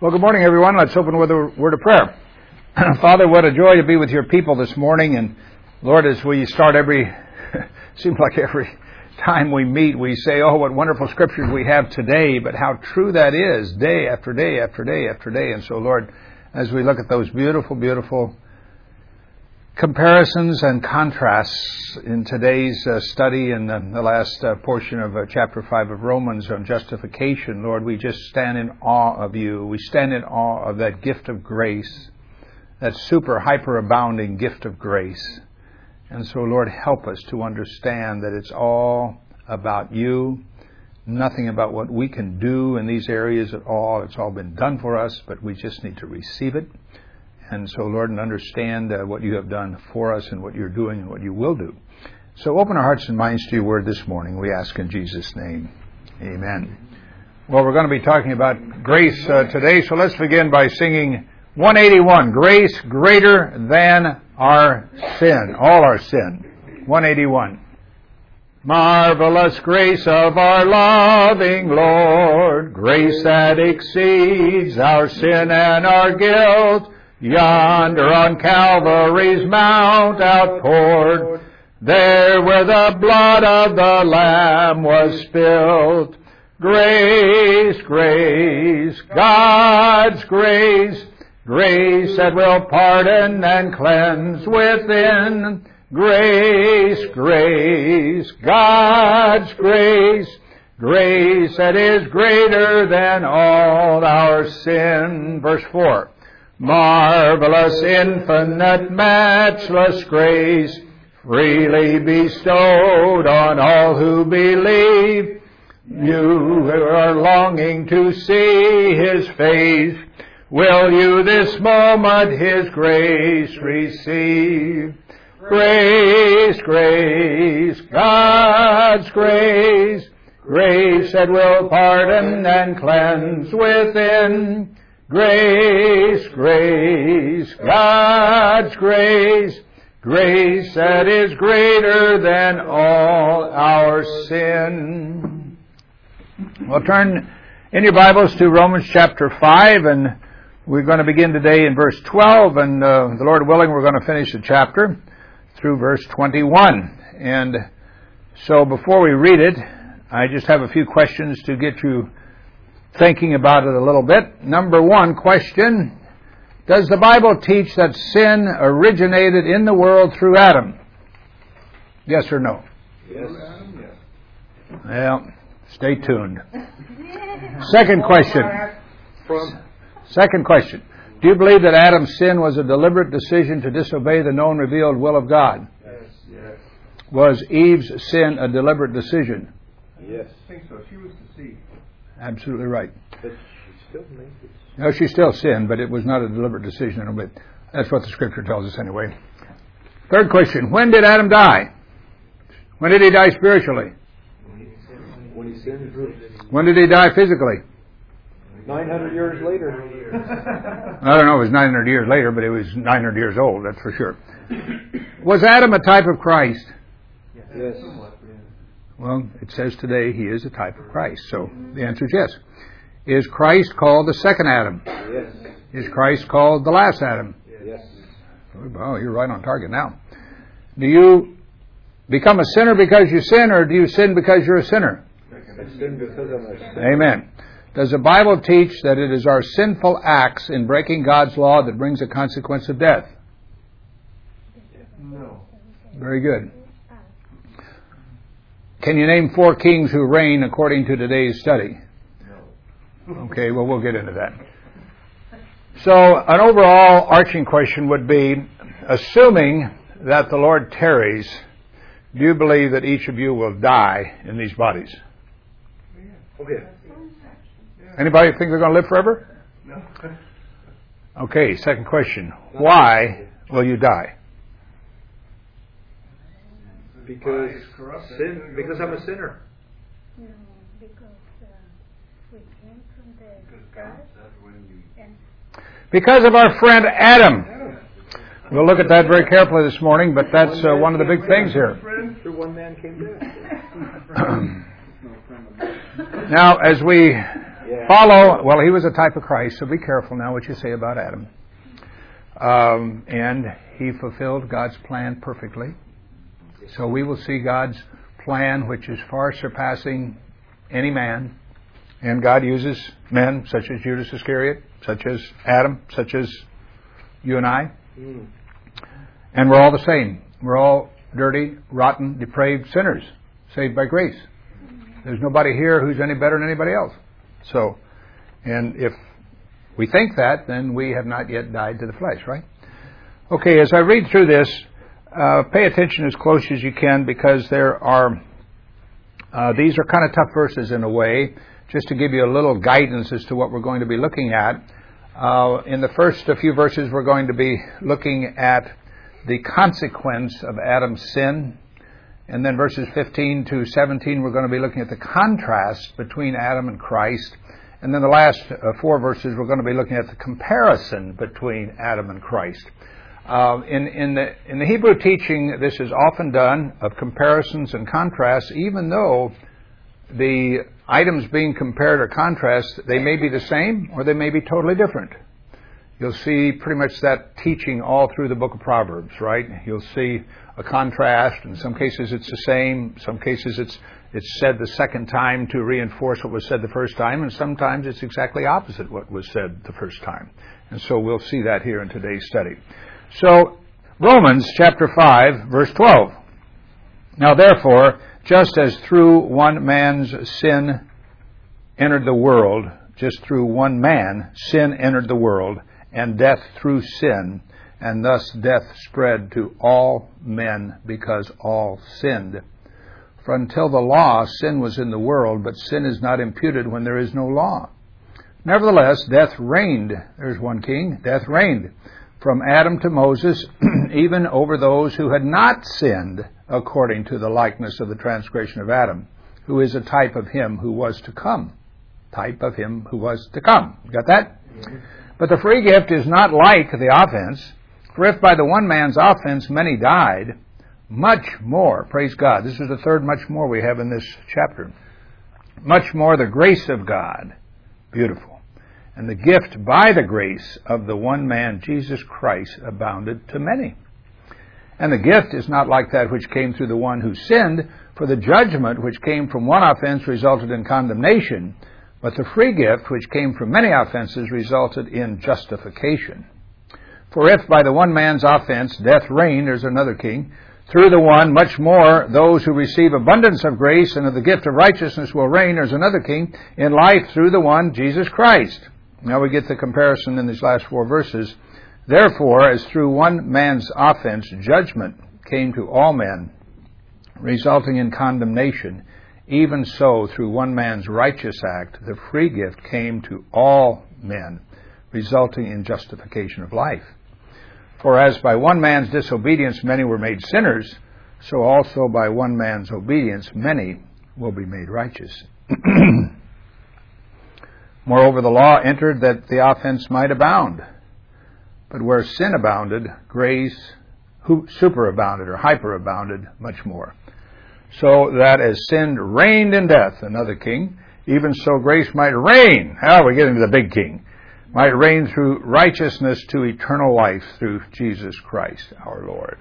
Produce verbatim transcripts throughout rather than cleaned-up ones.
Well, good morning, everyone. Let's open with a word of prayer. Father, what a joy to be with your people this morning. And Lord, as we start every, seems like every time we meet, we say, oh, what wonderful scriptures we have today, but how true that is day after day after day after day. And so, Lord, as we look at those beautiful, beautiful comparisons and contrasts in today's uh, study in the, the last uh, portion of uh, chapter five of Romans on justification, Lord, we just stand in awe of you. We stand in awe of that gift of grace, that super, hyper abounding gift of grace. And so, Lord, help us to understand that it's all about you, nothing about what we can do in these areas at all. It's all been done for us, but we just need to receive it. And so, Lord, and understand uh, what you have done for us and what you're doing and what you will do. So open our hearts and minds to your word this morning, we ask in Jesus' name. Amen. Well, we're going to be talking about grace uh, today, so let's begin by singing one eighty-one, Grace Greater Than Our Sin, all our sin. one eighty-one. Marvelous grace of our loving Lord, grace that exceeds our sin and our guilt, yonder on Calvary's mount outpoured, there where the blood of the Lamb was spilled. Grace, grace, God's grace, grace that will pardon and cleanse within. Grace, grace, God's grace, grace that is greater than all our sin. Verse four. Marvelous, infinite, matchless grace, freely bestowed on all who believe. You who are longing to see His face, will you this moment His grace receive? Grace, grace, God's grace, grace that will pardon and cleanse within. Grace, grace, God's grace, grace that is greater than all our sin. We'll turn in your Bibles to Romans chapter five, and we're going to begin today in verse twelve, and uh, the Lord willing, we're going to finish the chapter through verse twenty-one. And so before we read it, I just have a few questions to get you thinking about it a little bit. Number one question, does the Bible teach that sin originated in the world through Adam? Yes or no? Yes. Well, stay tuned. Second question. Second question. Do you believe that Adam's sin was a deliberate decision to disobey the known revealed will of God? Yes. Yes. Was Eve's sin a deliberate decision? Yes. I think so. She was deceived. Absolutely right. But she still made it. No, she still sinned, but it was not a deliberate decision. But that's what the Scripture tells us anyway. Third question. When did Adam die? When did he die spiritually? When he sinned. When did he die physically? nine hundred years later. I don't know if it was nine hundred years later, but it was nine hundred years old, that's for sure. Was Adam a type of Christ? Yes. Well, it says today he is a type of Christ. So the answer is yes. Is Christ called the second Adam? Yes. Is Christ called the last Adam? Yes. Well, you're right on target now. Do you become a sinner because you sin, or do you sin because you're a sinner? I sin because I'm a sinner. Amen. Does the Bible teach that it is our sinful acts in breaking God's law that brings a consequence of death? No. Very good. Can you name four kings who reign according to today's study? No. Okay, well, we'll get into that. So, an overall arching question would be, assuming that the Lord tarries, do you believe that each of you will die in these bodies? Okay. Anybody think they're going to live forever? No. Okay, second question. Why will you die? Because sin. Because I'm a sinner. No, because uh, we came from the earth and Because of our friend Adam. We'll look at that very carefully this morning, but that's uh, one of the big things here. Through one man came death. Now, as we Yeah. Follow, well, he was a type of Christ, so be careful now what you say about Adam. Um, and he fulfilled God's plan perfectly. So we will see God's plan, which is far surpassing any man. And God uses men such as Judas Iscariot, such as Adam, such as you and I. Mm. And we're all the same. We're all dirty, rotten, depraved sinners, saved by grace. There's nobody here who's any better than anybody else. So, and if we think that, then we have not yet died to the flesh, right? Okay, as I read through this, uh, pay attention as close as you can, because there are, uh, these are kind of tough verses in a way, just to give you a little guidance as to what we're going to be looking at. Uh, in the first few verses, we're going to be looking at the consequence of Adam's sin. And then verses fifteen to seventeen, we're going to be looking at the contrast between Adam and Christ. And then the last uh, four verses, we're going to be looking at the comparison between Adam and Christ. Uh, in, in, the, in the Hebrew teaching, this is often done, of comparisons and contrasts, even though the items being compared or contrast, they may be the same or they may be totally different. You'll see pretty much that teaching all through the book of Proverbs, right? You'll see a contrast. In some cases it's the same. Some cases it's it's said the second time to reinforce what was said the first time, and sometimes it's exactly opposite what was said the first time. And so we'll see that here in today's study. So, Romans chapter five, verse twelve. Now therefore, just as through one man's sin entered the world, just through one man sin entered the world, and death through sin, and thus death spread to all men because all sinned. For until the law, sin was in the world, but sin is not imputed when there is no law. Nevertheless, death reigned, there's one king, death reigned, from Adam to Moses, even over those who had not sinned, according to the likeness of the transgression of Adam, who is a type of him who was to come. Type of him who was to come. Got that? Mm-hmm. But the free gift is not like the offense. For if by the one man's offense many died, much more, praise God, this is the third much more we have in this chapter, much more the grace of God, beautiful, and the gift by the grace of the one man, Jesus Christ, abounded to many. And the gift is not like that which came through the one who sinned, for the judgment which came from one offense resulted in condemnation, but the free gift which came from many offenses resulted in justification. For if by the one man's offense death reigned, there's another king, through the one much more those who receive abundance of grace and of the gift of righteousness will reign, there's another king, in life through the one, Jesus Christ. Now we get the comparison in these last four verses. Therefore, as through one man's offense judgment came to all men, resulting in condemnation, even so through one man's righteous act the free gift came to all men, resulting in justification of life. For as by one man's disobedience many were made sinners, so also by one man's obedience many will be made righteous. Moreover, the law entered that the offense might abound. But where sin abounded, grace superabounded or hyperabounded much more. So that as sin reigned in death, another king, even so grace might reign. How we're getting to the big king. Might reign through righteousness to eternal life through Jesus Christ our Lord.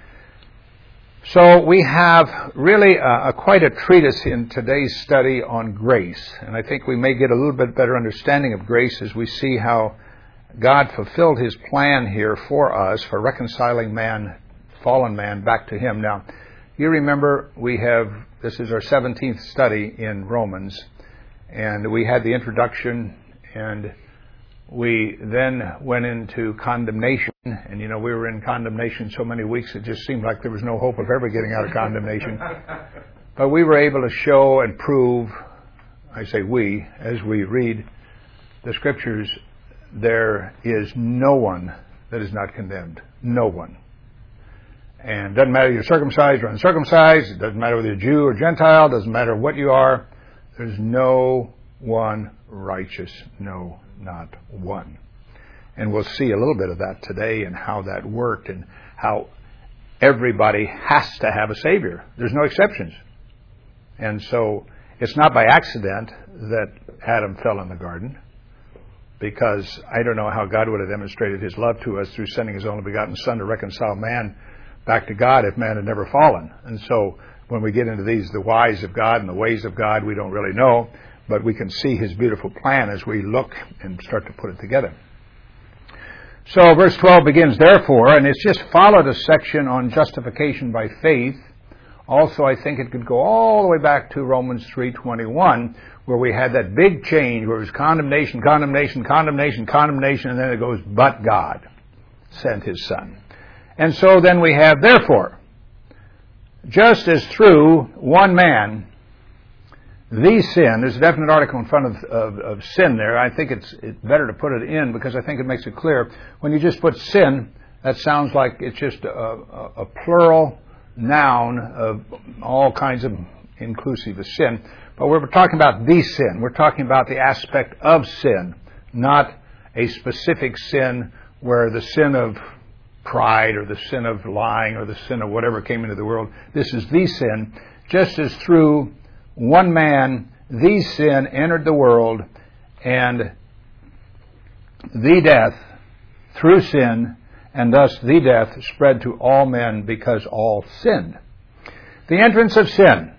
So we have really a, a quite a treatise in today's study on grace. And I think we may get a little bit better understanding of grace as we see how God fulfilled His plan here for us for reconciling man, fallen man, back to Him. Now, you remember we have, this is our seventeenth study in Romans, and we had the introduction, and we then went into condemnation, and you know, we were in condemnation so many weeks it just seemed like there was no hope of ever getting out of condemnation. But we were able to show and prove, I say we, as we read the Scriptures, there is no one that is not condemned. No one. And it doesn't matter if you're circumcised or uncircumcised, it doesn't matter whether you're Jew or Gentile, it doesn't matter what you are, there's no one righteous, no, not one. And we'll see a little bit of that today and how that worked and how everybody has to have a Savior. There's no exceptions. And so It's not by accident that Adam fell in the garden, because I don't know how God would have demonstrated his love to us through sending his only begotten Son to reconcile man back to God if man had never fallen. And so when we get into these, the whys of God and the ways of God, we don't really know, but we can see his beautiful plan as we look and start to put it together. So verse twelve begins, therefore, and it's just followed a section on justification by faith. Also, I think it could go all the way back to Romans three twenty-one, where we had that big change where it was condemnation, condemnation, condemnation, condemnation, and then it goes, but God sent his Son. And so then we have, therefore, just as through one man, the sin, there's a definite article in front of, of, of sin there. I think it's, it's better to put it in because I think it makes it clear. When you just put sin, that sounds like it's just a, a, a plural noun of all kinds of inclusive of sin. But we're talking about the sin. We're talking about the aspect of sin, not a specific sin where the sin of pride or the sin of lying or the sin of whatever came into the world. This is the sin. Just as through one man, the sin entered the world, and the death through sin, and thus the death spread to all men because all sinned. The entrance of sin.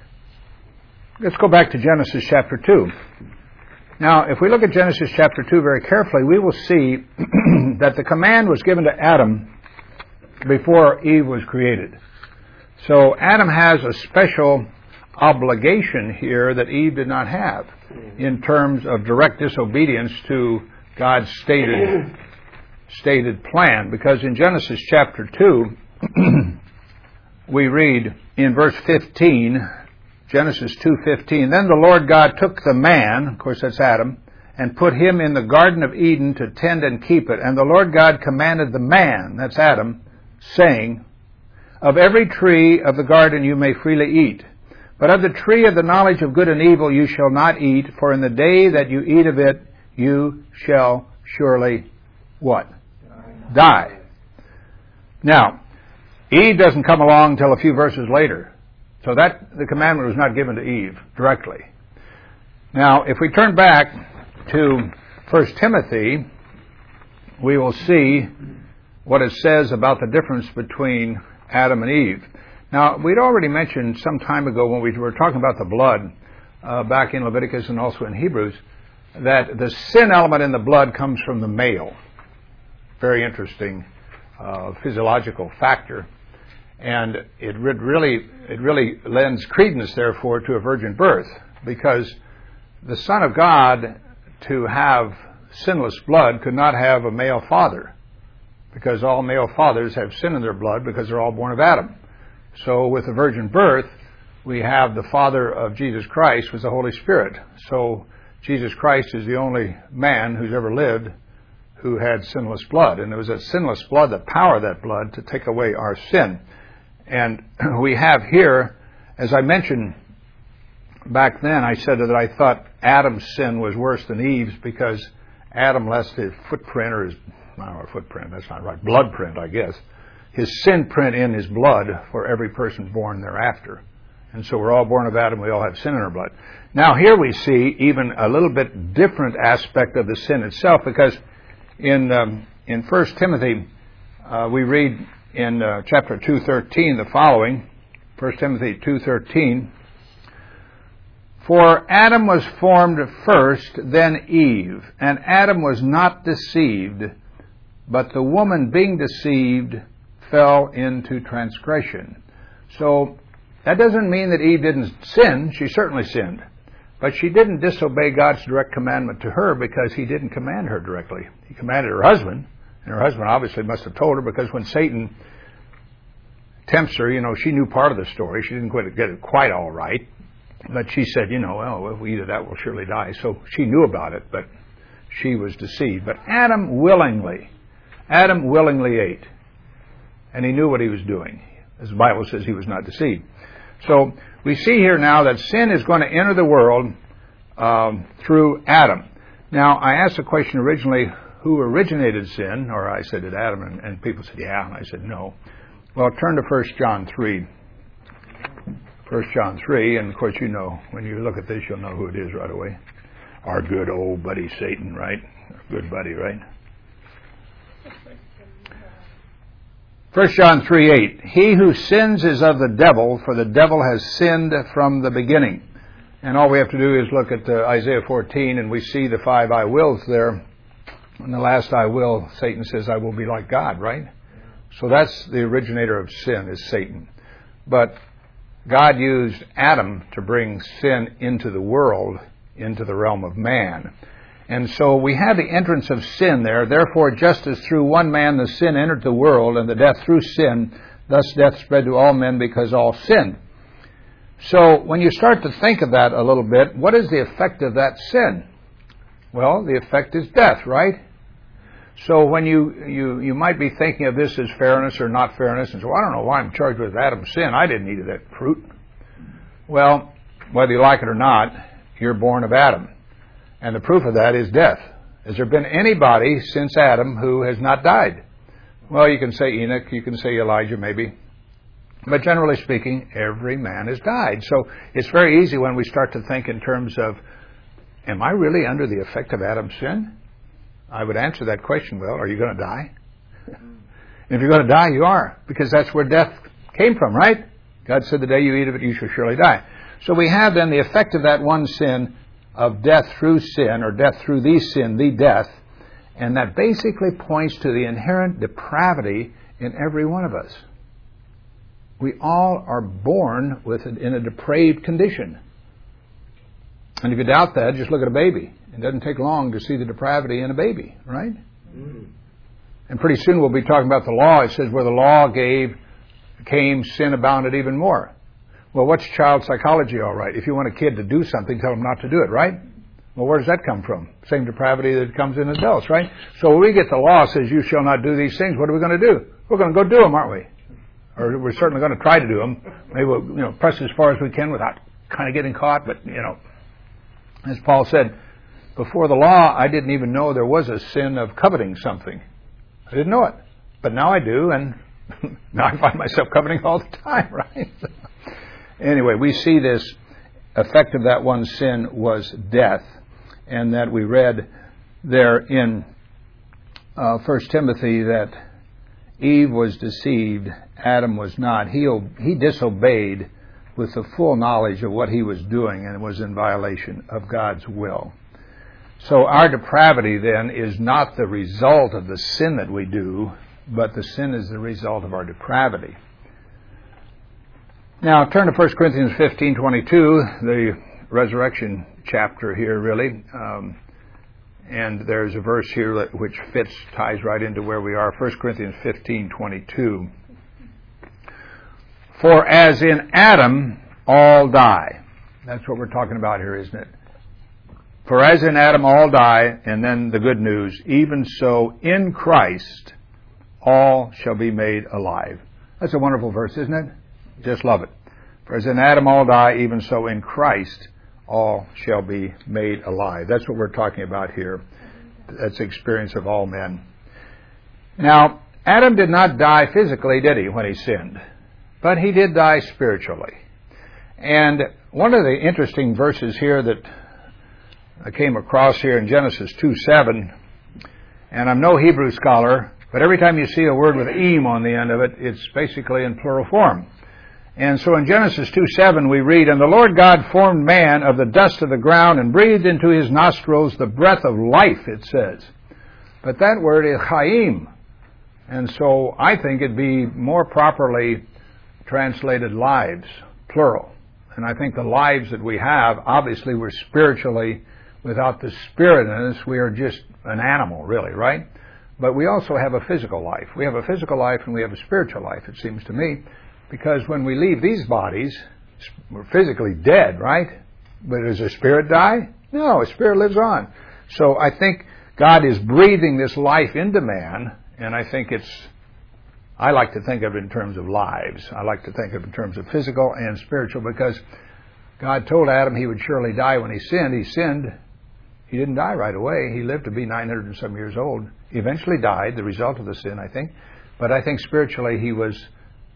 Let's go back to Genesis chapter two. Now, if we look at Genesis chapter two very carefully, we will see that the command was given to Adam before Eve was created. So Adam has a special obligation here that Eve did not have in terms of direct disobedience to God's stated stated plan. Because in Genesis chapter two, we read in verse fifteen, Genesis two fifteen, then the Lord God took the man, of course that's Adam, and put him in the Garden of Eden to tend and keep it. And the Lord God commanded the man, that's Adam, saying, of every tree of the garden you may freely eat, but of the tree of the knowledge of good and evil you shall not eat, for in the day that you eat of it you shall surely, what? Die. Now, Eve doesn't come along until a few verses later. So that the commandment was not given to Eve directly. Now, if we turn back to First Timothy, we will see what it says about the difference between Adam and Eve. Now, we'd already mentioned some time ago when we were talking about the blood, uh, back in Leviticus and also in Hebrews, that the sin element in the blood comes from the male. Very interesting uh, physiological factor. And it really, it really lends credence, therefore, to a virgin birth, because the Son of God, to have sinless blood, could not have a male father, because all male fathers have sin in their blood because they're all born of Adam. So with the virgin birth, we have the Father of Jesus Christ was the Holy Spirit. So Jesus Christ is the only man who's ever lived who had sinless blood. And it was that sinless blood, the power of that blood, to take away our sin. And we have here, as I mentioned back then, I said that I thought Adam's sin was worse than Eve's because Adam left his footprint, or his, I don't know, footprint, that's not right, blood print, I guess, his sin print in his blood for every person born thereafter. And so we're all born of Adam, we all have sin in our blood. Now here we see even a little bit different aspect of the sin itself, because in um, in First Timothy, uh, we read in uh, chapter two thirteen the following, First Timothy two thirteen, for Adam was formed first, then Eve, and Adam was not deceived, but the woman being deceived fell into transgression. So that doesn't mean that Eve didn't sin. She certainly sinned. But she didn't disobey God's direct commandment to her because he didn't command her directly. He commanded her husband, and her husband obviously must have told her, because when Satan tempts her, you know, she knew part of the story. She didn't quite get it quite all right. But she said, you know, well, if we eat of that, we'll surely die. So she knew about it, but she was deceived. But Adam willingly, Adam willingly ate. And he knew what he was doing. As the Bible says, he was not deceived. So we see here now that sin is going to enter the world um, through Adam. Now, I asked the question originally, who originated sin? Or I said, did Adam? And, and people said, yeah. And I said, no. Well, turn to First John three. First John three, and of course you know, when you look at this, you'll know who it is right away. Our good old buddy Satan, right? Our good buddy, right? First John three eight. He who sins is of the devil, for the devil has sinned from the beginning. And all we have to do is look at uh, Isaiah fourteen, and we see the five I wills there. And the last I will, Satan says, I will be like God, right? So that's the originator of sin, is Satan. But God used Adam to bring sin into the world, into the realm of man. And so we have the entrance of sin there. Therefore, just as through one man the sin entered the world, and the death through sin, thus death spread to all men because all sinned. So when you start to think of that a little bit, what is the effect of that sin? Well, the effect is death, right? So when you, you, you might be thinking of this as fairness or not fairness, and so I don't know why I'm charged with Adam's sin. I didn't eat of that fruit. Well, whether you like it or not, you're born of Adam. And the proof of that is death. Has there been anybody since Adam who has not died? Well, you can say Enoch, you can say Elijah maybe. But generally speaking, every man has died. So it's very easy when we start to think in terms of, am I really under the effect of Adam's sin? I would answer that question, well, are you going to die? If you're going to die, you are, because that's where death came from, right? God said, the day you eat of it, you shall surely die. So we have then the effect of that one sin of death through sin, or death through the sin, the death, and that basically points to the inherent depravity in every one of us. We all are born with it in a depraved condition. And if you doubt that, just look at a baby. It doesn't take long to see the depravity in a baby, right? Mm. And pretty soon we'll be talking about the law. It says where the law gave, came, sin abounded even more. Well, what's child psychology, all right? If you want a kid to do something, tell them not to do it, right? Well, where does that come from? Same depravity that comes in adults, right? So when we get the law says you shall not do these things, what are we going to do? We're going to go do them, aren't we? Or we're certainly going to try to do them. Maybe we'll, you know, press as far as we can without kind of getting caught. But, you know, as Paul said, before the law, I didn't even know there was a sin of coveting something. I didn't know it. But now I do, and now I find myself coveting all the time, right? Anyway, we see this effect of that one sin was death, and that we read there in uh, First Timothy that Eve was deceived, Adam was not. He, he disobeyed with the full knowledge of what he was doing, and was in violation of God's will. So our depravity then is not the result of the sin that we do, but the sin is the result of our depravity. Now turn to First Corinthians fifteen twenty-two, the resurrection chapter here really. Um, and there's a verse here that, which fits, ties right into where we are. First Corinthians fifteen twenty-two. For as in Adam all die. That's what we're talking about here, isn't it? For as in Adam all die, and then the good news, even so in Christ all shall be made alive. That's a wonderful verse, isn't it? Just love it. For as in Adam all die, even so in Christ all shall be made alive. That's what we're talking about here. That's the experience of all men. Now, Adam did not die physically, did he, when he sinned? But he did die spiritually. And one of the interesting verses here that I came across here in Genesis two seven, and I'm no Hebrew scholar, but every time you see a word with "im" on the end of it, it's basically in plural form. And so in Genesis two seven we read, And the Lord God formed man of the dust of the ground and breathed into his nostrils the breath of life, it says. But that word is chaim. And so I think it'd be more properly translated lives, plural. And I think the lives that we have, obviously we're spiritually, without the spirit in us, we are just an animal, really, right? But we also have a physical life. We have a physical life and we have a spiritual life, it seems to me. Because when we leave these bodies, we're physically dead, right? But does a spirit die? No, a spirit lives on. So I think God is breathing this life into man, and I think it's, I like to think of it in terms of lives. I like to think of it in terms of physical and spiritual, because God told Adam he would surely die when he sinned. He sinned. He didn't die right away. He lived to be nine hundred and some years old. He eventually died, the result of the sin, I think. But I think spiritually he was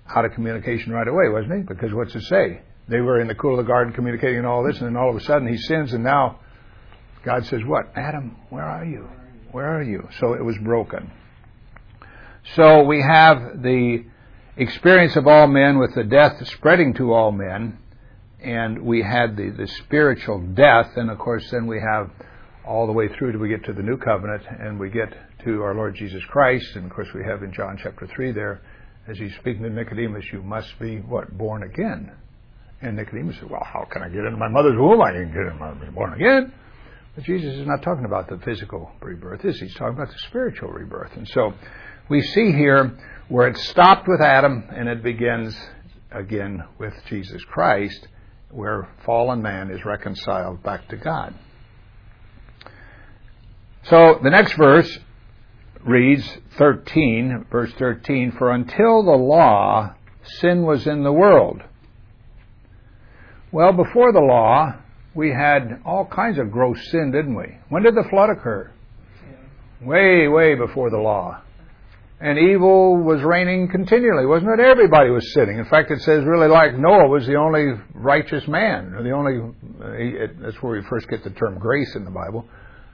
out of communication right away, wasn't he? Because what's it say? They were in the cool of the garden communicating and all this, and then all of a sudden he sins, and now God says, what? Adam, where are you? Where are you? So it was broken. So we have the experience of all men with the death spreading to all men, and we had the, the spiritual death, and of course then we have all the way through till we get to the new covenant, and we get to our Lord Jesus Christ, and of course we have in John chapter three there, as he's speaking to Nicodemus, you must be, what, born again. And Nicodemus said, well, how can I get into my mother's womb? I can get in my born again. But Jesus is not talking about the physical rebirth. He's talking about the spiritual rebirth. And so we see here where it stopped with Adam and it begins again with Jesus Christ, where fallen man is reconciled back to God. So the next verse reads thirteen, verse thirteen, for until the law, sin was in the world. Well, before the law, we had all kinds of gross sin, didn't we? When did the flood occur? Way, way before the law. And evil was reigning continually, wasn't it? Everybody was sinning. In fact, it says really like Noah was the only righteous man, or the only, uh, it, that's where we first get the term grace in the Bible.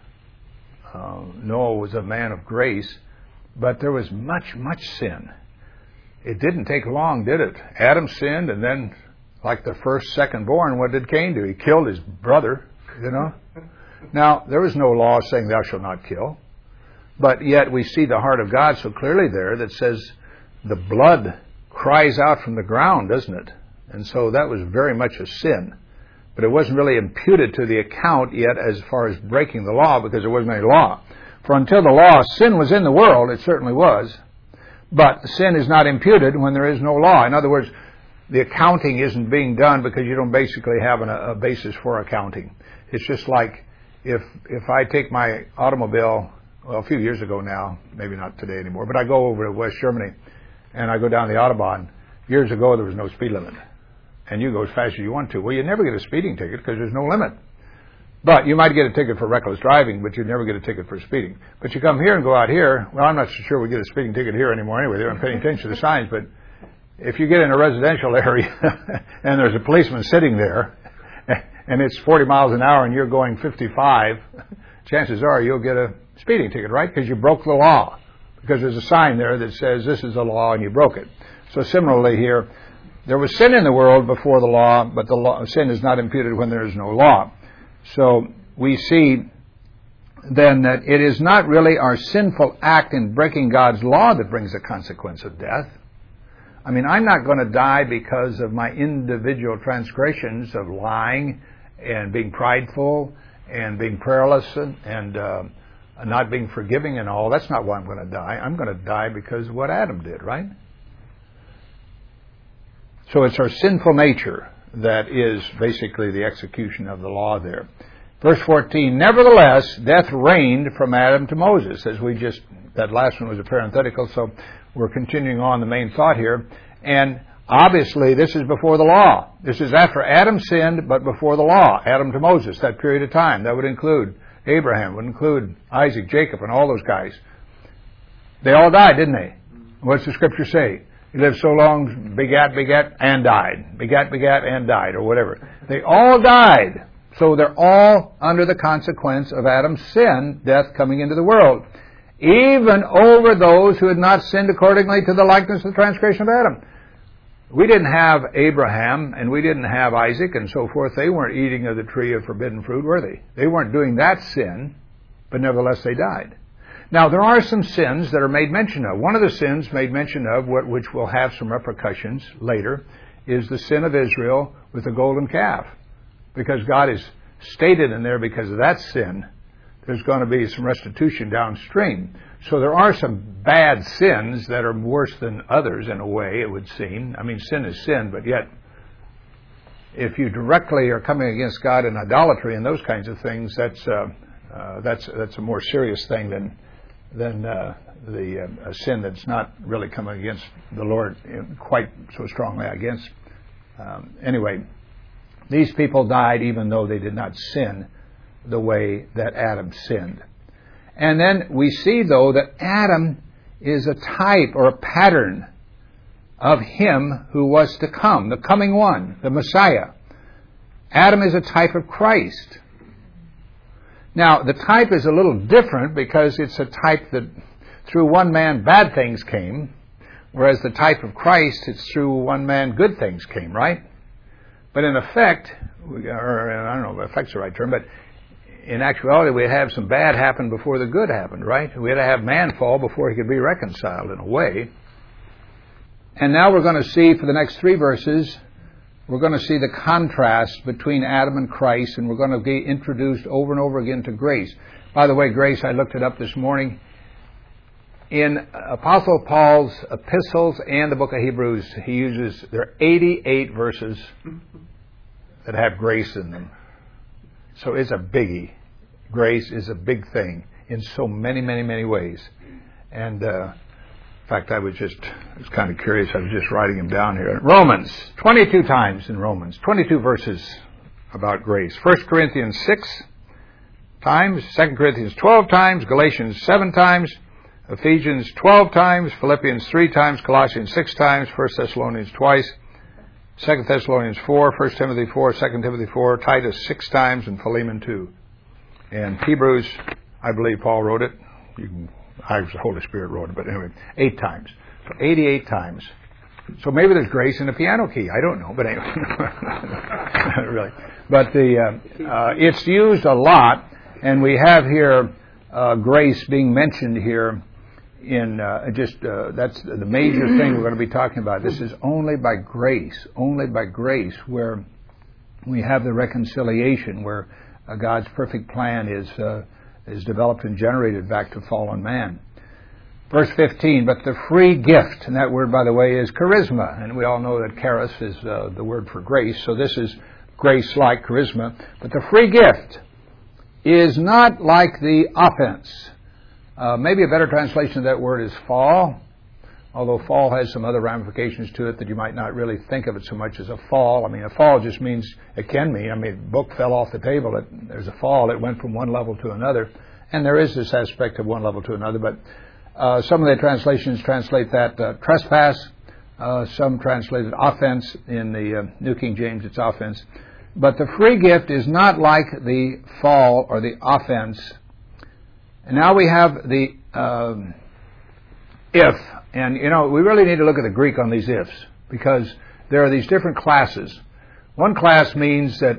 Uh, Noah was a man of grace, but there was much, much sin. It didn't take long, did it? Adam sinned, and then, like the first second born, what did Cain do? He killed his brother, you know? Now, there was no law saying thou shalt not kill, but yet we see the heart of God so clearly there that says the blood cries out from the ground, doesn't it? And so that was very much a sin. But it wasn't really imputed to the account yet as far as breaking the law, because there wasn't any law. For until the law, sin was in the world, it certainly was. But sin is not imputed when there is no law. In other words, the accounting isn't being done because you don't basically have an, a basis for accounting. It's just like if if I take my automobile, well, a few years ago now, maybe not today anymore, but I go over to West Germany and I go down the Autobahn. Years ago, there was no speed limit. And you go as fast as you want to. Well, you never get a speeding ticket because there's no limit. But you might get a ticket for reckless driving, but you never get a ticket for speeding. But you come here and go out here. Well, I'm not so sure we get a speeding ticket here anymore anyway. They aren't paying attention to the signs. But if you get in a residential area and there's a policeman sitting there and it's forty miles an hour and you're going fifty-five, chances are you'll get a speeding ticket, right? Because you broke the law. Because there's a sign there that says this is the law and you broke it. So similarly here, there was sin in the world before the law, but the law, sin is not imputed when there is no law. So we see then that it is not really our sinful act in breaking God's law that brings the consequence of death. I mean, I'm not going to die because of my individual transgressions of lying and being prideful and being prayerless and, and uh, not being forgiving and all. That's not why I'm going to die. I'm going to die because of what Adam did, right? So it's our sinful nature that is basically the execution of the law there. Verse fourteen, nevertheless, death reigned from Adam to Moses. As we just, that last one was a parenthetical, so we're continuing on the main thought here. And obviously, this is before the law. This is after Adam sinned, but before the law. Adam to Moses, that period of time. That would include Abraham, would include Isaac, Jacob, and all those guys. They all died, didn't they? What's the scripture say? He lived so long, begat, begat, and died. Begat, begat, and died, or whatever. They all died. So they're all under the consequence of Adam's sin, death coming into the world. Even over those who had not sinned accordingly to the likeness of the transgression of Adam. We didn't have Abraham, and we didn't have Isaac, and so forth. They weren't eating of the tree of forbidden fruit, were they? They weren't doing that sin, but nevertheless they died. Now, there are some sins that are made mention of. One of the sins made mention of, which will have some repercussions later, is the sin of Israel with the golden calf. Because God has stated in there, because of that sin, there's going to be some restitution downstream. So there are some bad sins that are worse than others in a way, it would seem. I mean, sin is sin, but yet, if you directly are coming against God in idolatry and those kinds of things, that's uh, uh, that's that's a more serious thing than than uh, the uh, sin that's not really coming against the Lord quite so strongly, I guess. Um, anyway, these people died even though they did not sin the way that Adam sinned. And then we see, though, that Adam is a type or a pattern of Him who was to come, the coming one, the Messiah. Adam is a type of Christ. Now, the type is a little different because it's a type that through one man bad things came, whereas the type of Christ, it's through one man good things came, right? But in effect, or I don't know if effect's the right term, but in actuality, we'd have some bad happen before the good happened, right? We had to have man fall before he could be reconciled in a way. And now we're going to see, for the next three verses, we're going to see the contrast between Adam and Christ, and we're going to be introduced over and over again to grace. By the way, grace, I looked it up this morning. In Apostle Paul's epistles and the book of Hebrews, he uses, there are eighty-eight verses that have grace in them. So it's a biggie. Grace is a big thing in so many, many, many ways. And uh, in fact, I was just, I was kind of curious. I was just writing them down here. Romans, twenty-two times in Romans, twenty-two verses about grace. First Corinthians six times, Second Corinthians twelve times, Galatians seven times, Ephesians twelve times, Philippians three times, Colossians six times, First Thessalonians twice, Second Thessalonians four, First Timothy four, Second Timothy four, Titus six times, and Philemon two. And Hebrews, I believe Paul wrote it. You can, I was the Holy Spirit wrote it, but anyway, eight times. So eighty-eight times. So maybe there's grace in the piano key. I don't know, but anyway. Really. But the uh, uh, it's used a lot, and we have here uh, grace being mentioned here. In uh, just uh, that's the major thing we're going to be talking about. This is only by grace, only by grace, where we have the reconciliation, where uh, God's perfect plan is uh, is developed and generated back to fallen man. Verse fifteen, but the free gift, and that word, by the way, is charisma, and we all know that charis is uh, the word for grace. So this is grace like charisma, but the free gift is not like the offense. Uh, maybe a better translation of that word is fall, although fall has some other ramifications to it that you might not really think of it so much as a fall. I mean, a fall just means, it can mean, I mean, a book fell off the table, it, there's a fall, it went from one level to another, and there is this aspect of one level to another, but uh, some of the translations translate that uh, trespass, uh, some translated offense. In the uh, New King James, it's offense. But the free gift is not like the fall or the offense. And now we have the um, if, and you know, we really need to look at the Greek on these ifs, because there are these different classes. One class means that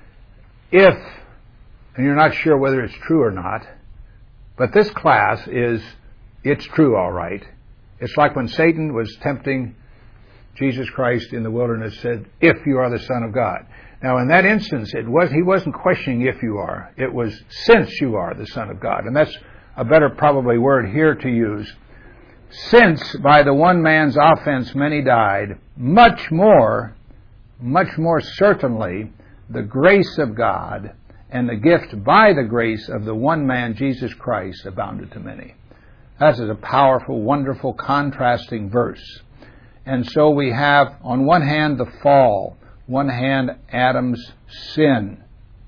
if, and you're not sure whether it's true or not, but this class is, it's true all right. It's like when Satan was tempting Jesus Christ in the wilderness, said, if you are the Son of God. Now, in that instance, it was he wasn't questioning if you are. It was since you are the Son of God. And that's a better probably word here to use. Since by the one man's offense many died, much more, much more certainly, the grace of God and the gift by the grace of the one man, Jesus Christ, abounded to many. That is a powerful, wonderful, contrasting verse. And so we have, on one hand, the fall. One hand, Adam's sin.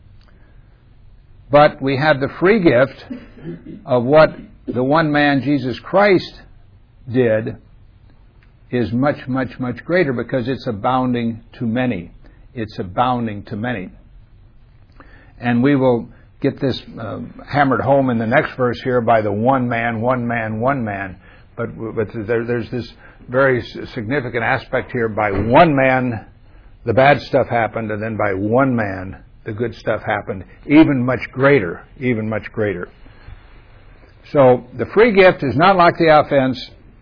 But we have the free gift of what the one man, Jesus Christ, did is much, much, much greater because it's abounding to many. It's abounding to many. And we will get this uh, hammered home in the next verse here by the one man, one man, one man. But, but there, there's this very significant aspect here. By one man, the bad stuff happened, and then by one man, the good stuff happened, even much greater, even much greater. So the free gift is not like the offense,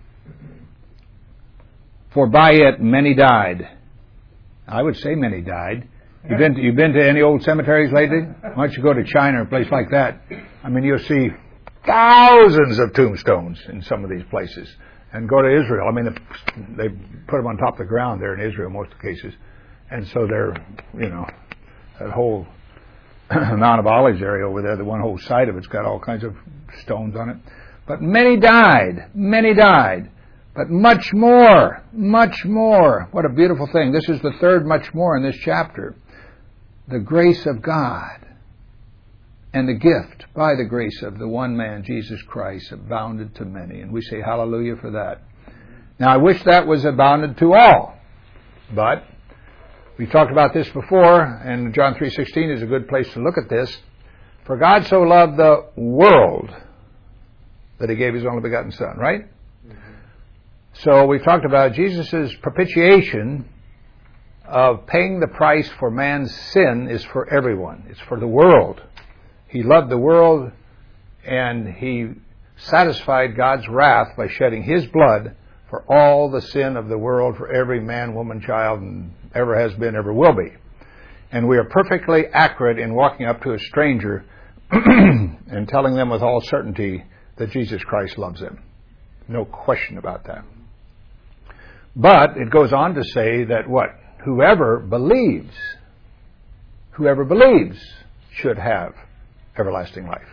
for by it many died. I would say many died. You've been to, you've been to any old cemeteries lately? Why don't you go to China or a place like that? I mean, you'll see thousands of tombstones in some of these places. And go to Israel. I mean, they put them on top of the ground there in Israel, most of the cases. And so they're, you know, that whole Mount of Olives area over there, the one whole side of it's got all kinds of stones on it. But many died, many died. But much more, much more. What a beautiful thing. This is the third much more in this chapter. The grace of God and the gift by the grace of the one man, Jesus Christ, abounded to many. And we say hallelujah for that. Now, I wish that was abounded to all, but we've talked about this before, and John three sixteen is a good place to look at this. For God so loved the world that He gave His only begotten Son, right? Mm-hmm. So we've talked about Jesus' propitiation of paying the price for man's sin is for everyone. It's for the world. He loved the world, and He satisfied God's wrath by shedding His blood for all the sin of the world, for every man, woman, child, and ever has been, ever will be. And we are perfectly accurate in walking up to a stranger and telling them with all certainty that Jesus Christ loves them. No question about that. But it goes on to say that what? Whoever believes, whoever believes should have everlasting life.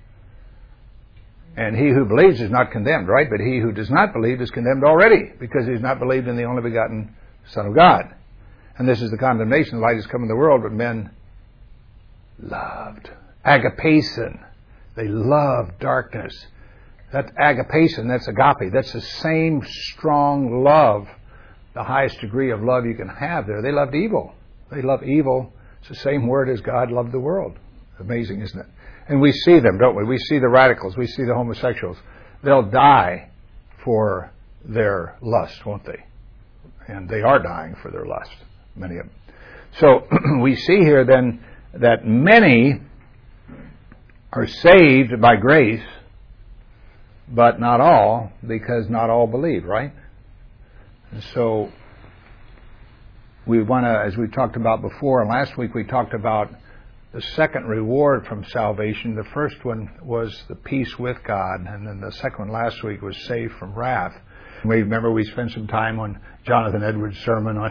And he who believes is not condemned, right? But he who does not believe is condemned already, because he has not believed in the only begotten Son of God. And this is the condemnation. The light has come in the world, but men loved. Agapesin. They loved darkness. That's agapesin. That's agape. That's the same strong love, the highest degree of love you can have there. They loved evil. They love evil. It's the same word as God loved the world. Amazing, isn't it? And we see them, don't we? We see the radicals. We see the homosexuals. They'll die for their lust, won't they? And they are dying for their lust, many of them. So we see here then that many are saved by grace, but not all, because not all believe, right? And so we want to, as we talked about before, and last week we talked about the second reward from salvation. The first one was the peace with God, and then the second one last week was saved from wrath. We remember we spent some time on Jonathan Edwards' sermon on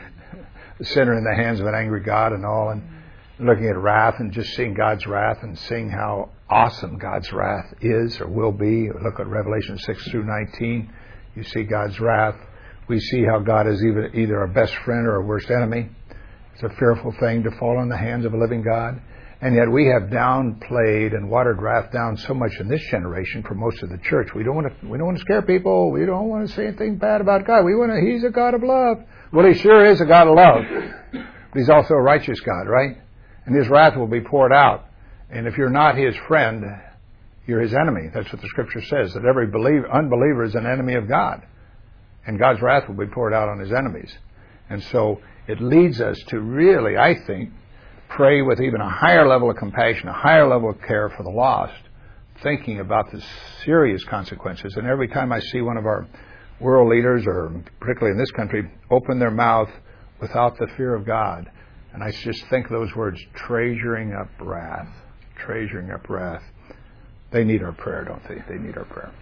the sinner in the hands of an angry God and all, and looking at wrath and just seeing God's wrath and seeing how awesome God's wrath is or will be. Look at Revelation six through nineteen. You see God's wrath. We see how God is either, either our best friend or our worst enemy. It's a fearful thing to fall in the hands of a living God. And yet we have downplayed and watered wrath down so much in this generation for most of the church. We don't want to, we don't want to scare people. We don't want to say anything bad about God. We want to, He's a God of love. Well, He sure is a God of love. But He's also a righteous God, right? And His wrath will be poured out. And if you're not His friend, you're His enemy. That's what the Scripture says, that every believer, unbeliever is an enemy of God. And God's wrath will be poured out on His enemies. And so it leads us to really, I think, pray with even a higher level of compassion, a higher level of care for the lost, thinking about the serious consequences. And every time I see one of our world leaders, or particularly in this country, open their mouth without the fear of God, and I just think those words, treasuring up wrath, treasuring up wrath, they need our prayer, don't they? They need our prayer.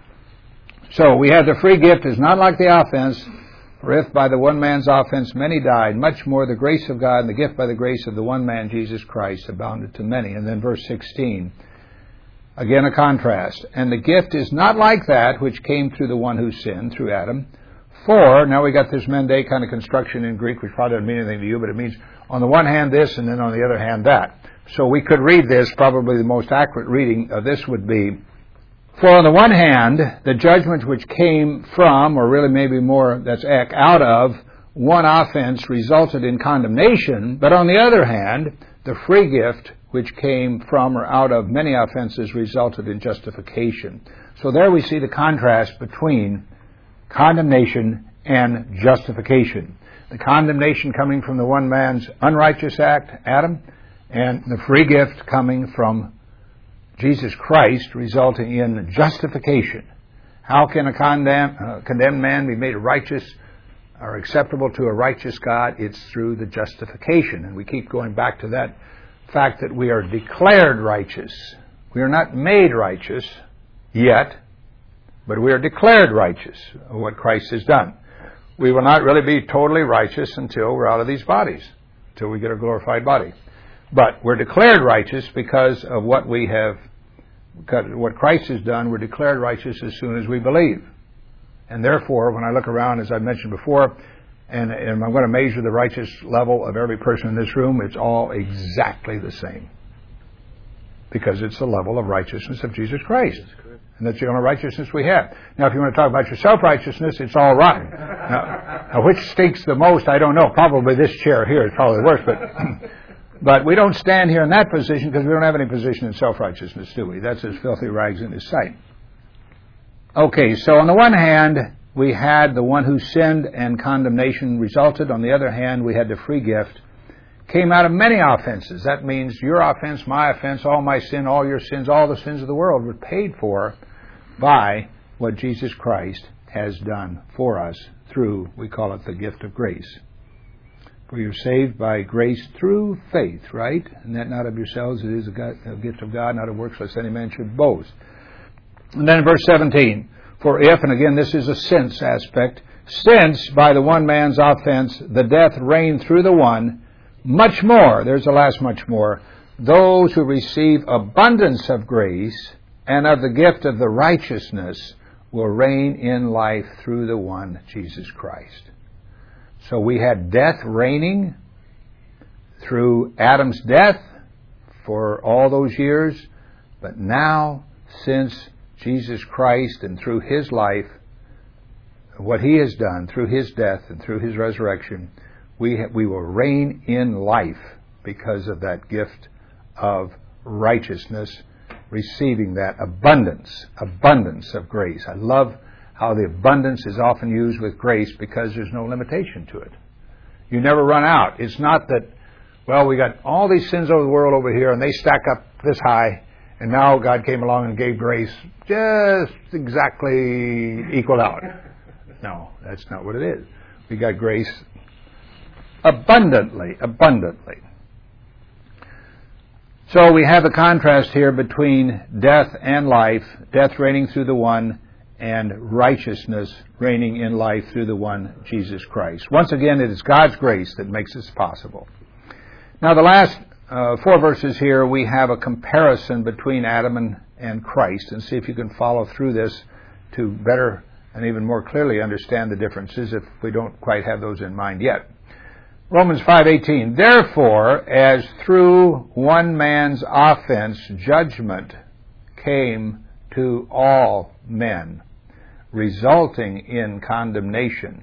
So we have the free gift is not like the offense. For if by the one man's offense many died, much more the grace of God and the gift by the grace of the one man, Jesus Christ, abounded to many. And then verse sixteen, again a contrast. And the gift is not like that which came through the one who sinned, through Adam. For, now we got this mende kind of construction in Greek, which probably doesn't mean anything to you, but it means on the one hand this, and then on the other hand that. So we could read this, probably the most accurate reading of this would be, for on the one hand, the judgment which came from, or really maybe more, that's ek, out of, one offense resulted in condemnation, but on the other hand, the free gift which came from or out of many offenses resulted in justification. So there we see the contrast between condemnation and justification. The condemnation coming from the one man's unrighteous act, Adam, and the free gift coming from Jesus Christ, resulting in justification. How can a condemn, uh, condemned man be made righteous or acceptable to a righteous God? It's through the justification. And we keep going back to that fact that we are declared righteous. We are not made righteous yet, but we are declared righteous of what Christ has done. We will not really be totally righteous until we're out of these bodies, until we get a glorified body. But we're declared righteous because of what we have, what Christ has done. We're declared righteous as soon as we believe. And therefore, when I look around, as I mentioned before, and, and I'm going to measure the righteous level of every person in this room, it's all exactly the same. Because it's the level of righteousness of Jesus Christ. And that's the only righteousness we have. Now, if you want to talk about your self-righteousness, it's all rotten. Now, now, which stinks the most, I don't know. Probably this chair here is probably worse. But, but we don't stand here in that position because we don't have any position in self-righteousness, do we? That's as filthy rags in His sight. Okay, so on the one hand, we had the one who sinned and condemnation resulted. On the other hand, we had the free gift. Came out of many offenses. That means your offense, my offense, all my sin, all your sins, all the sins of the world were paid for by what Jesus Christ has done for us through, we call it the gift of grace. For you're saved by grace through faith, right? And that not of yourselves, it is a, God, a gift of God, not of works, lest any man should boast. And then in verse seventeen, for if, and again this is a since aspect, since by the one man's offense the death reigned through the one, much more, there's the last much more, those who receive abundance of grace and of the gift of the righteousness will reign in life through the one, Jesus Christ. So we had death reigning through Adam's death for all those years, but now, since Jesus Christ and through His life, what He has done through His death and through His resurrection, we ha- we will reign in life because of that gift of righteousness, receiving that abundance, abundance of grace. I love how the abundance is often used with grace because there's no limitation to it. You never run out. It's not that, well, we got all these sins over the world over here and they stack up this high, and now God came along and gave grace just exactly equal out. No, that's not what it is. We got grace abundantly, abundantly. So we have a contrast here between death and life, death reigning through the one, and righteousness reigning in life through the one, Jesus Christ. Once again, it is God's grace that makes this possible. Now, the last uh, four verses here, we have a comparison between Adam and, and Christ, and see if you can follow through this to better and even more clearly understand the differences if we don't quite have those in mind yet. Romans five eighteen, therefore, as through one man's offense judgment came to all men, resulting in condemnation,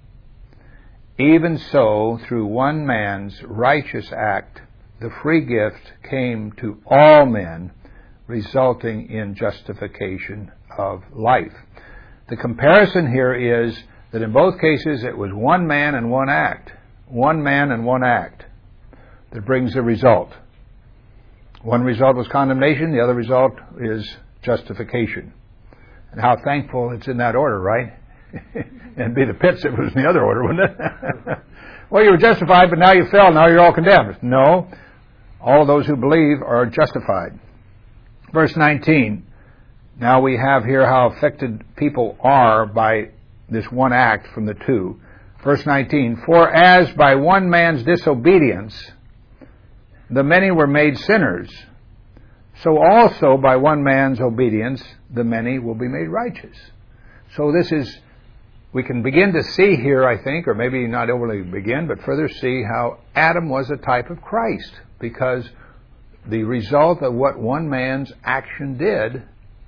even so through one man's righteous act the free gift came to all men, resulting in justification of life. The comparison here is that in both cases it was one man and one act. One man and one act that brings the result. One result was condemnation, the other result is justification. And how thankful it's in that order, right? It'd be the pits if it was in the other order, wouldn't it? Well, you were justified, but now you fell, now you're all condemned. No, all of those who believe are justified. Verse nineteen, now we have here how affected people are by this one act from the two. Verse nineteen, for as by one man's disobedience the many were made sinners, so also by one man's obedience the many will be made righteous. So this is, we can begin to see here, I think, or maybe not overly begin, but further see how Adam was a type of Christ, because the result of what one man's action did,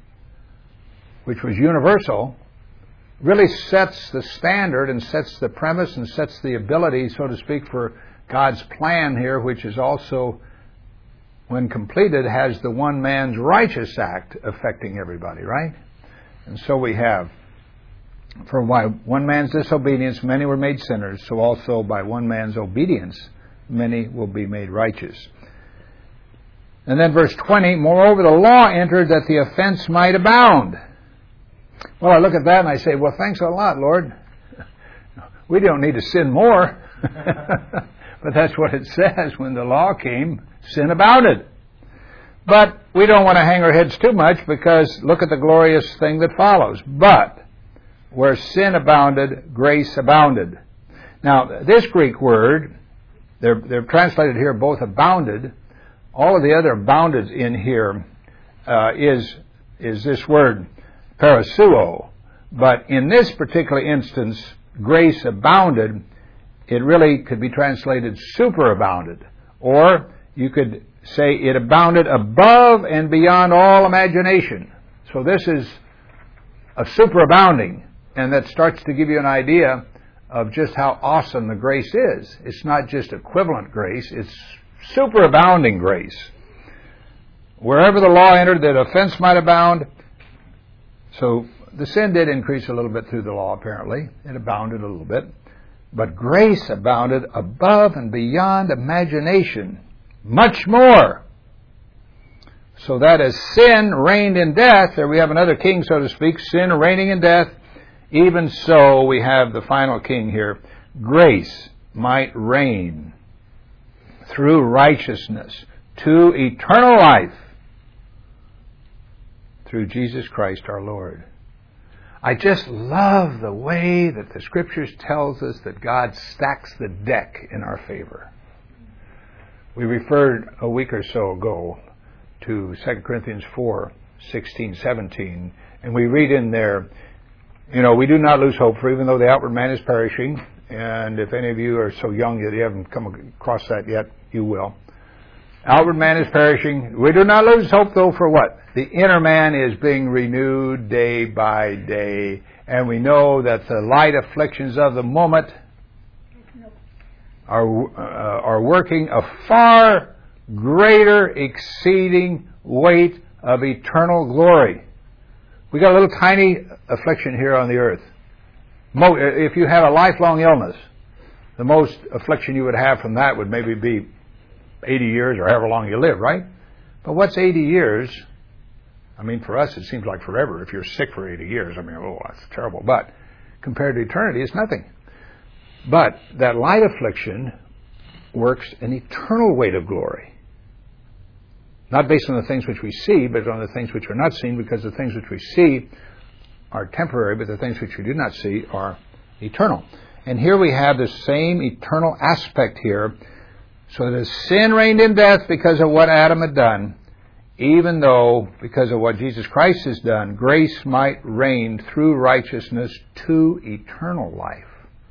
which was universal, really sets the standard and sets the premise and sets the ability, so to speak, for God's plan here, which is also, when completed, has the one man's righteous act affecting everybody, right? And so we have, for by one man's disobedience many were made sinners, so also by one man's obedience many will be made righteous. And then verse twenty, moreover the law entered that the offense might abound. Well, I look at that and I say, well, thanks a lot, Lord. We don't need to sin more. But that's what it says. When the law came, sin abounded. But we don't want to hang our heads too much, because look at the glorious thing that follows. But where sin abounded, grace abounded. Now, this Greek word, they're, they're translated here both abounded. All of the other abounded in here uh, is, is this word, parasuo. But in this particular instance, grace abounded. It really could be translated superabounded. Or you could say it abounded above and beyond all imagination. So this is a superabounding, and that starts to give you an idea of just how awesome the grace is. It's not just equivalent grace, it's superabounding grace. Wherever the law entered, that offense might abound. So the sin did increase a little bit through the law, apparently. It abounded a little bit. But grace abounded above and beyond imagination, much more. So that as sin reigned in death, there we have another king, so to speak, sin reigning in death, even so we have the final king here. Grace might reign through righteousness to eternal life through Jesus Christ our Lord. I just love the way that the Scriptures tells us that God stacks the deck in our favor. We referred a week or so ago to Second Corinthians four, sixteen, seventeen, and we read in there, you know, we do not lose hope, for even though the outward man is perishing, and if any of you are so young that you haven't come across that yet, you will. Outward man is perishing. We do not lose hope, though, for what? The inner man is being renewed day by day. And we know that the light afflictions of the moment are, uh, are working a far greater exceeding weight of eternal glory. We got a little tiny affliction here on the earth. Mo- if you had a lifelong illness, the most affliction you would have from that would maybe be eighty years or however long you live, right? But what's eighty years? I mean, for us, it seems like forever. If you're sick for eighty years, I mean, oh, that's terrible. But compared to eternity, it's nothing. But that light affliction works an eternal weight of glory. Not based on the things which we see, but on the things which are not seen, because the things which we see are temporary, but the things which we do not see are eternal. And here we have the same eternal aspect here. So that sin reigned in death because of what Adam had done, even though, because of what Jesus Christ has done, grace might reign through righteousness to eternal life.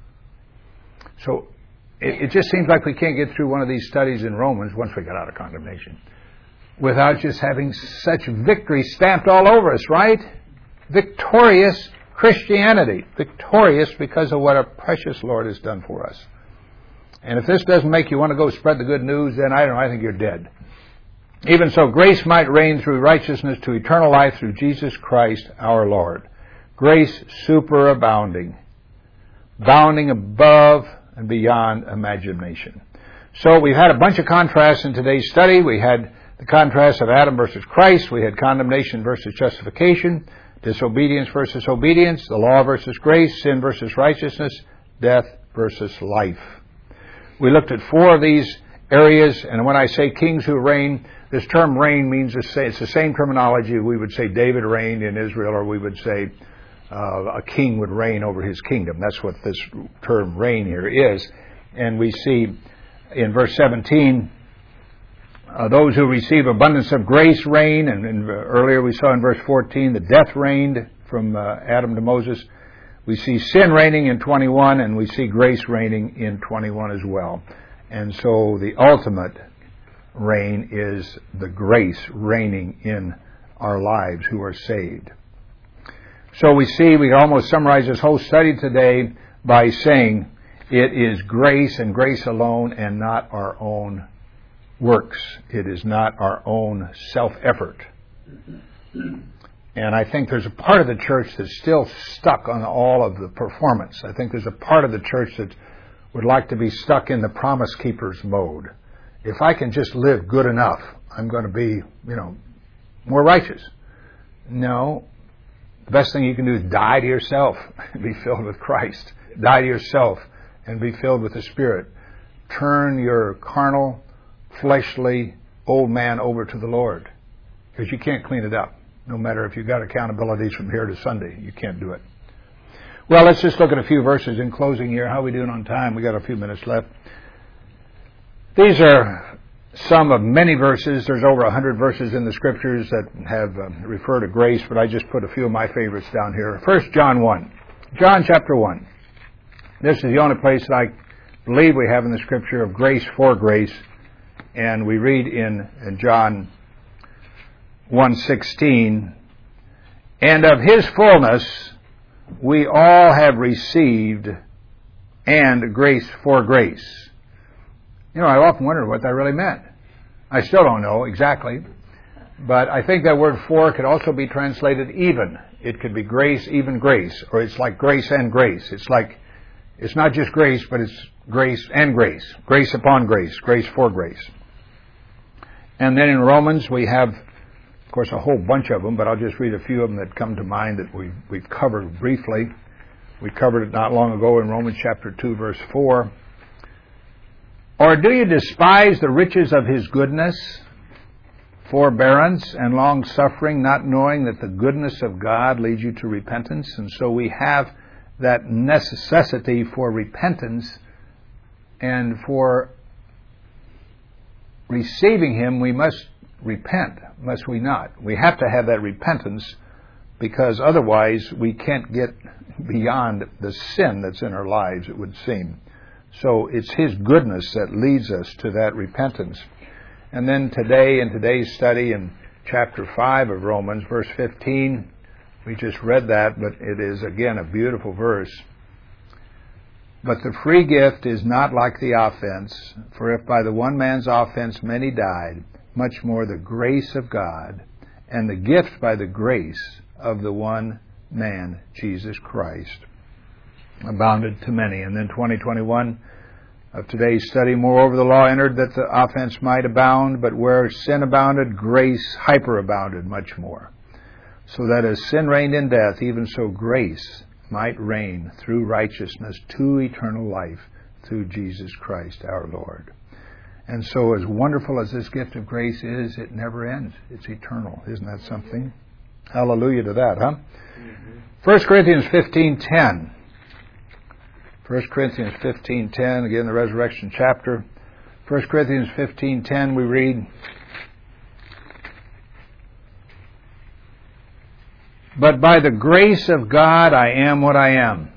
So it, it just seems like we can't get through one of these studies in Romans once we get out of condemnation without just having such victory stamped all over us, right? Victorious Christianity. Victorious because of what our precious Lord has done for us. And if this doesn't make you want to go spread the good news, then I don't know, I think you're dead. Even so, grace might reign through righteousness to eternal life through Jesus Christ our Lord. Grace superabounding, bounding above and beyond imagination. So we've had a bunch of contrasts in today's study. We had the contrast of Adam versus Christ. We had condemnation versus justification, disobedience versus obedience, the law versus grace, sin versus righteousness, death versus life. We looked at four of these areas, and when I say kings who reign, this term reign means it's the same terminology. We would say David reigned in Israel, or we would say uh, a king would reign over his kingdom. That's what this term reign here is. And we see in verse seventeen, uh, those who receive abundance of grace reign, and, and earlier we saw in verse fourteen, the death reigned from uh, Adam to Moses. We see sin reigning in twenty-one, and we see grace reigning in twenty-one as well. And so the ultimate reign is the grace reigning in our lives who are saved. So we see, we can almost summarize this whole study today by saying it is grace and grace alone and not our own works. It is not our own self-effort. And I think there's a part of the church that's still stuck on all of the performance. I think there's a part of the church that would like to be stuck in the promise keepers mode. If I can just live good enough, I'm going to be, you know, more righteous. No. The best thing you can do is die to yourself and be filled with Christ. Die to yourself and be filled with the Spirit. Turn your carnal, fleshly, old man over to the Lord. Because you can't clean it up. No matter if you've got accountabilities from here to Sunday, you can't do it. Well, let's just look at a few verses in closing here. How are we doing on time? We got a few minutes left. These are some of many verses. There's over a hundred verses in the Scriptures that have uh, refer to grace, but I just put a few of my favorites down here. First, John one. John chapter one. This is the only place that I believe we have in the Scripture of grace for grace. And we read in, in John one sixteen, And of His fullness we all have received, and grace for grace. You know, I often wondered what that really meant. I still don't know exactly. But I think that word for could also be translated even. It could be grace, even grace. Or it's like grace and grace. It's like, it's not just grace, but it's grace and grace. Grace upon grace. Grace for grace. And then in Romans we have, of course, a whole bunch of them, but I'll just read a few of them that come to mind that we've, we've covered briefly. We covered it not long ago in Romans chapter two, verse four. Or do you despise the riches of His goodness, forbearance, and long-suffering, not knowing that the goodness of God leads you to repentance? And so we have that necessity for repentance, and for receiving Him we must repent, must we not? We have to have that repentance, because otherwise we can't get beyond the sin that's in our lives, it would seem. So it's His goodness that leads us to that repentance. And then today, in today's study in chapter five of Romans, verse fifteen, we just read that, but it is again a beautiful verse. But the free gift is not like the offense, for if by the one man's offense many died, much more the grace of God, and the gift by the grace of the one man, Jesus Christ, abounded to many. And then twenty twenty-one of today's study, moreover the law entered that the offense might abound, but where sin abounded, grace hyperabounded much more. So that as sin reigned in death, even so grace might reign through righteousness to eternal life through Jesus Christ our Lord. And so as wonderful as this gift of grace is, it never ends. It's eternal. Isn't that something? Hallelujah to that, huh? Mm-hmm. First Corinthians fifteen ten. First Corinthians fifteen ten, again the resurrection chapter. First Corinthians fifteen ten we read, but by the grace of God I am what I am.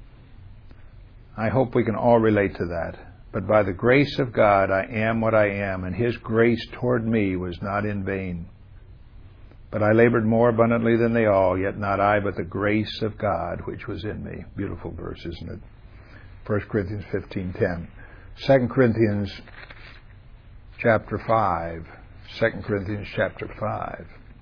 I hope we can all relate to that. But by the grace of God I am what I am, and His grace toward me was not in vain. But I labored more abundantly than they all, yet not I, but the grace of God which was in me. Beautiful verse, isn't it? First Corinthians fifteen ten. Second Corinthians chapter five. Second Corinthians chapter five.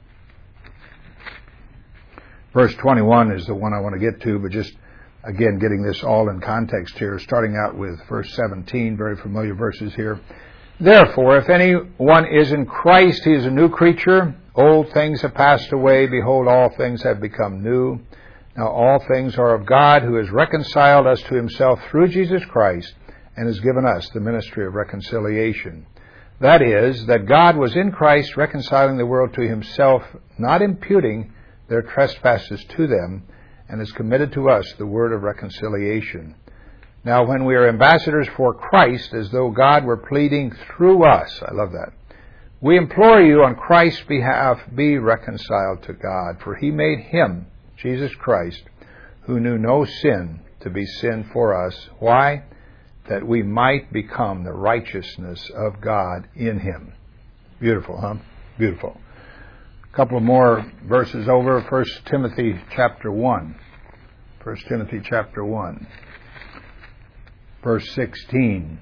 Verse twenty-one is the one I want to get to, but just, again, getting this all in context here, starting out with verse seventeen, very familiar verses here. Therefore, if anyone is in Christ, he is a new creature. Old things have passed away. Behold, all things have become new. Now all things are of God, who has reconciled us to Himself through Jesus Christ, and has given us the ministry of reconciliation. That is, that God was in Christ reconciling the world to Himself, not imputing their trespasses to them, and has committed to us the word of reconciliation. Now when we are ambassadors for Christ, as though God were pleading through us, I love that, we implore you on Christ's behalf, be reconciled to God. For He made Him, Jesus Christ, who knew no sin, to be sin for us. Why? That we might become the righteousness of God in Him. Beautiful, huh? Beautiful. A couple of more verses over. First Timothy chapter one. First Timothy chapter one. Verse sixteen.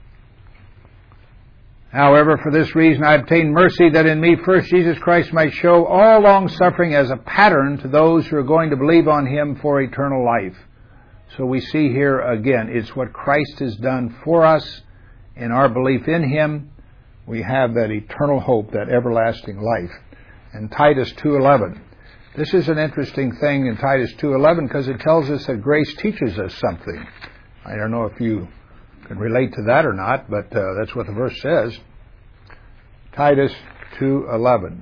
However, for this reason I obtained mercy, that in me first Jesus Christ might show all long-suffering as a pattern to those who are going to believe on Him for eternal life. So we see here again, it's what Christ has done for us. In our belief in Him, we have that eternal hope, that everlasting life. And Titus two eleven. This is an interesting thing in Titus two eleven because it tells us that grace teaches us something. I don't know if you can relate to that or not, but uh, that's what the verse says. Titus two eleven.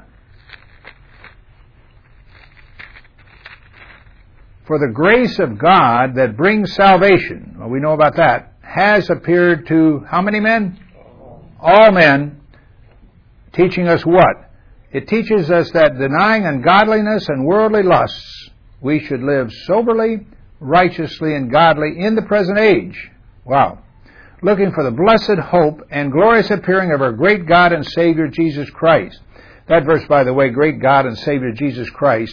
For the grace of God that brings salvation, well, we know about that, has appeared to how many men? All men, teaching us what? It teaches us that denying ungodliness and worldly lusts, we should live soberly, righteously, and godly in the present age. Wow. Looking for the blessed hope and glorious appearing of our great God and Savior Jesus Christ. That verse, by the way, great God and Savior Jesus Christ,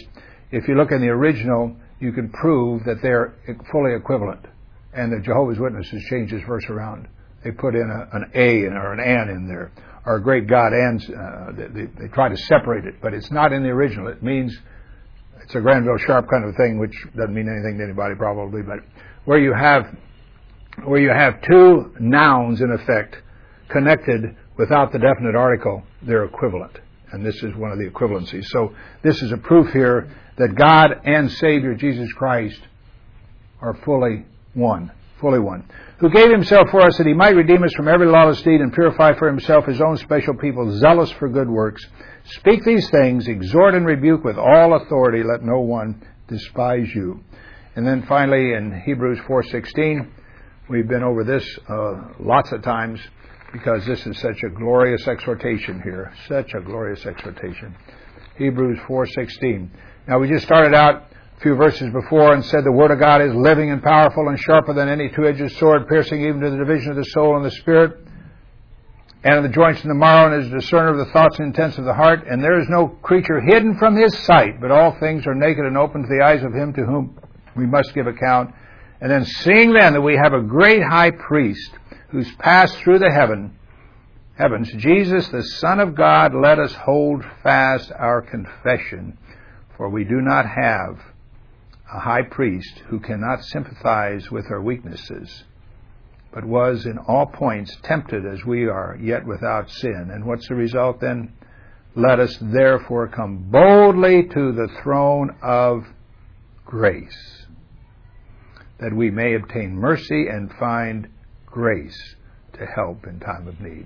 if you look in the original, you can prove that they're fully equivalent. And the Jehovah's Witnesses changed this verse around. They put in a, an A or an N in there. Or a great God and, uh, they, they try to separate it, but it's not in the original. It means, it's a Granville Sharp kind of thing, which doesn't mean anything to anybody probably, but where you have, where you have two nouns in effect connected without the definite article, they're equivalent. And this is one of the equivalencies. So this is a proof here that God and Savior Jesus Christ are fully one. Fully one. Who gave himself for us that he might redeem us from every lawless deed and purify for himself his own special people, zealous for good works. Speak these things, exhort and rebuke with all authority. Let no one despise you. And then finally in Hebrews four sixteen, we've been over this uh, lots of times because this is such a glorious exhortation here. Such a glorious exhortation. Hebrews four sixteen. Now we just started out a few verses before and said the Word of God is living and powerful and sharper than any two-edged sword, piercing even to the division of the soul and the spirit, and of the joints and the marrow, and is a discerner of the thoughts and intents of the heart. And there is no creature hidden from his sight, but all things are naked and open to the eyes of him to whom we must give account. And then, seeing then that we have a great high priest who's passed through the heaven, heavens, Jesus, the Son of God, let us hold fast our confession, for we do not have a high priest who cannot sympathize with our weaknesses, but was in all points tempted as we are, yet without sin. And what's the result then? Let us therefore come boldly to the throne of grace, that we may obtain mercy and find grace to help in time of need.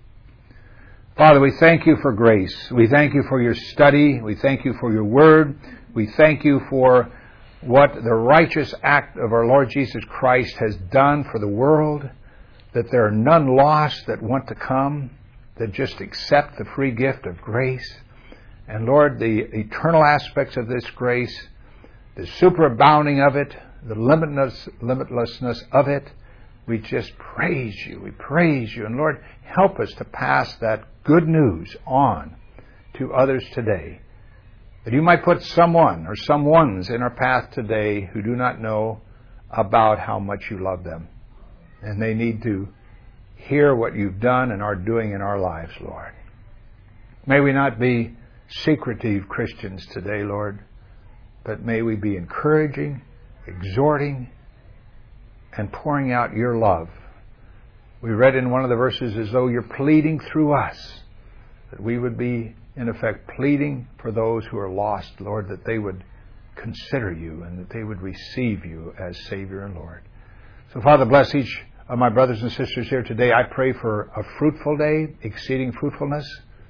Father, we thank you for grace. We thank you for your study. We thank you for your word. We thank you for what the righteous act of our Lord Jesus Christ has done for the world, that there are none lost that want to come, that just accept the free gift of grace. And Lord, the eternal aspects of this grace, the superabounding of it, the limitless, limitlessness of it, we just praise you. We praise you. And Lord, help us to pass that good news on to others today, that you might put someone or some ones in our path today who do not know about how much you love them. And they need to hear what you've done and are doing in our lives, Lord. May we not be secretive Christians today, Lord, but may we be encouraging, exhorting, and pouring out your love. We read in one of the verses as though you're pleading through us, that we would be in effect pleading for those who are lost, Lord, that they would consider you and that they would receive you as Savior and Lord. So, Father, bless each of my brothers and sisters here today. I pray for a fruitful day, exceeding fruitfulness,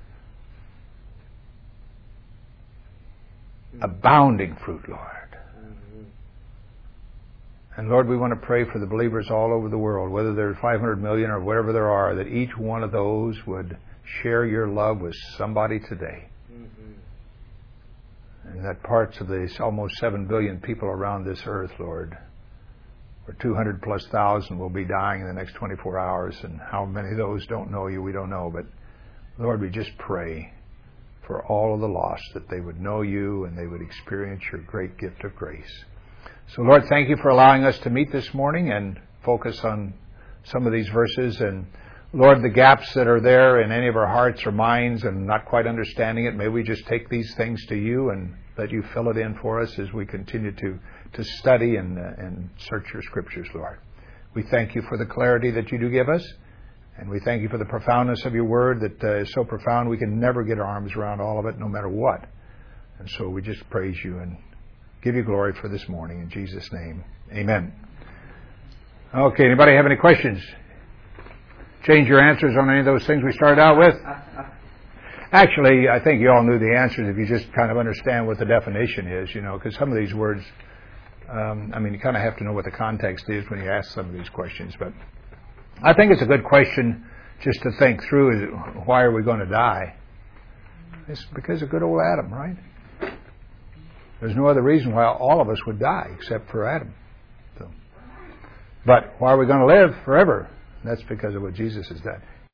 mm-hmm. abounding fruit, Lord. Mm-hmm. And Lord, we want to pray for the believers all over the world, whether there's five hundred million or whatever there are, that each one of those would share your love with somebody today. Mm-hmm. And that parts of the almost seven billion people around this earth, Lord, where two hundred plus thousand will be dying in the next twenty-four hours, and how many of those don't know you, we don't know. But Lord, we just pray for all of the lost, that they would know you and they would experience your great gift of grace. So Lord, thank you for allowing us to meet this morning and focus on some of these verses. And Lord, the gaps that are there in any of our hearts or minds and not quite understanding it, may we just take these things to you and let you fill it in for us as we continue to, to study and, uh, and search your scriptures, Lord. We thank you for the clarity that you do give us, and we thank you for the profoundness of your word that uh, is so profound we can never get our arms around all of it, no matter what. And so we just praise you and give you glory for this morning. In Jesus' name, amen. Okay, anybody have any questions? Change your answers on any of those things we started out with? Actually, I think you all knew the answers if you just kind of understand what the definition is, you know, because some of these words, um, I mean, you kind of have to know what the context is when you ask some of these questions. But I think it's a good question just to think through, is why are we going to die? It's because of good old Adam, right? There's no other reason why all of us would die except for Adam. So, but why are we going to live forever? That's because of what Jesus has done.